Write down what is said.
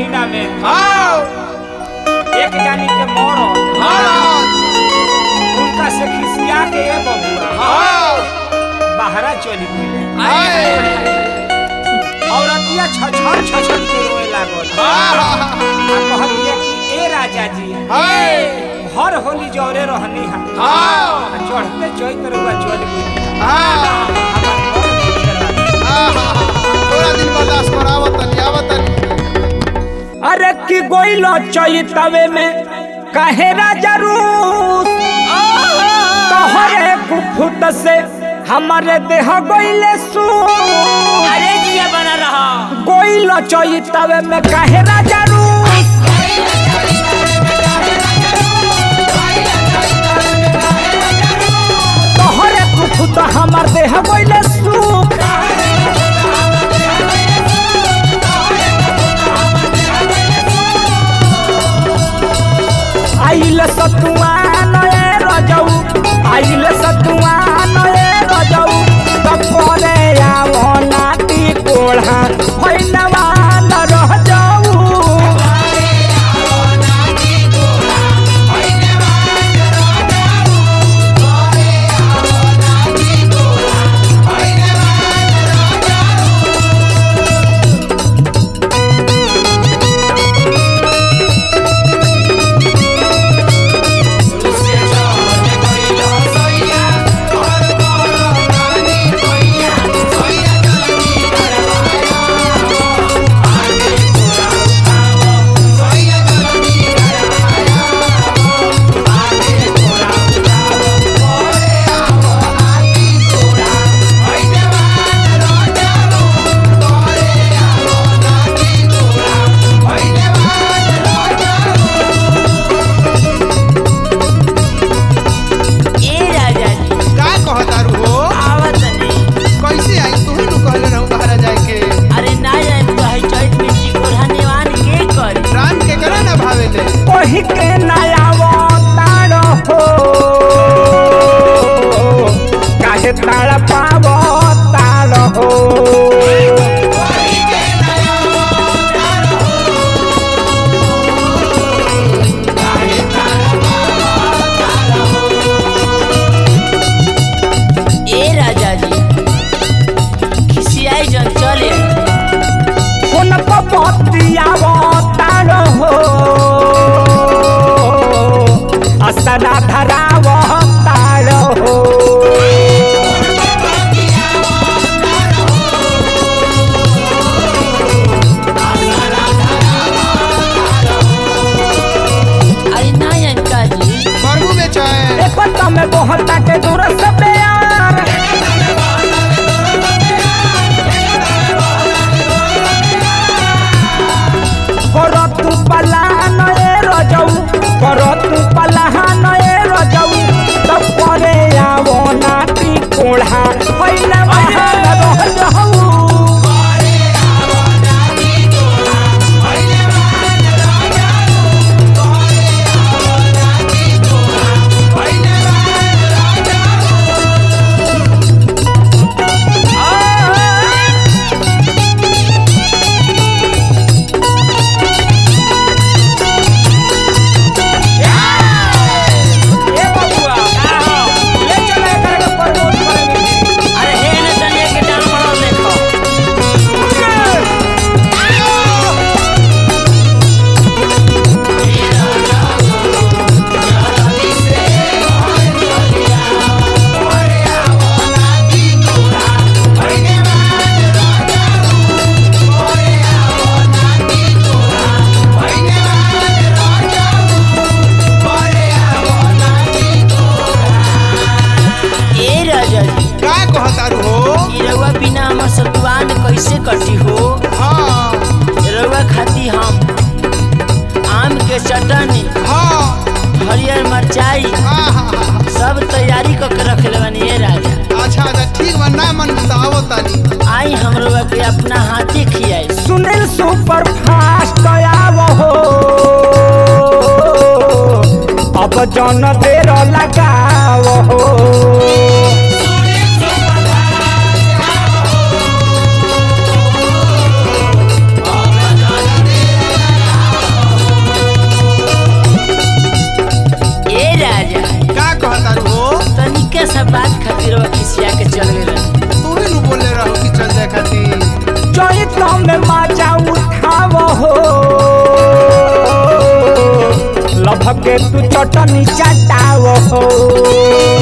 महीना में एक जानी के मरद उनका से खिसिया के बबुआ बाहरा चली गई औरतिया छछन के रोए लागल कहतिया कि ए राजा जी हर होली जौरे रहनी है चढ़ते चैत रुआ चल गई पूरा दिन बर्दाश्त करावतनी अरे की गोइलो चैतवे में काहे राजा रूस तोहरे कुफुत से हमारे देह गोइले सू अरे जिया बना रहा गोइलो चैतवे में काहे राजा रूस तोहरे कुफुत हमार देह गोइले सू आइल सतुआन ए रजऊ आइल सतुआन ए रजऊ तपरे आवो नाटी कोढ़ा होइनवा न रह जाऊ ताड़ पावो ताड़ हो ए राजा जी खिसियाई जन चले फोन पर बतियावो ताड़ हो असना धरावो ताड़ हो में बहुत के दूर से प्यार करो तू पलान ए रजऊ करो तू पलान ए रजऊ तब करे आवो नाटी कोढ़ा होइले वहां रह जाऊ कैसे कटी हो रउआ खाती हम आम के चटनी हरियर मिर्चाई सब तैयारी करके रख ले बनी राजा। अच्छा ठीक बा ना मन बताओ तानी आई हम रउआ के अपना हाथी खियाई। सुनील सुपर फास्ट आवो हो अब जन देर लगाओ हो के तू चटनी चटाओ हो